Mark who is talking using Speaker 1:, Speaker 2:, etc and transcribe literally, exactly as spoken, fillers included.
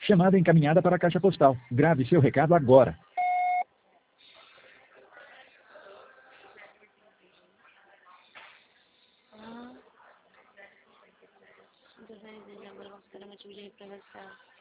Speaker 1: Chamada encaminhada para a caixa postal. Grave seu recado agora.
Speaker 2: Ah, desenho de agora vamos esperar motivo de reprovação.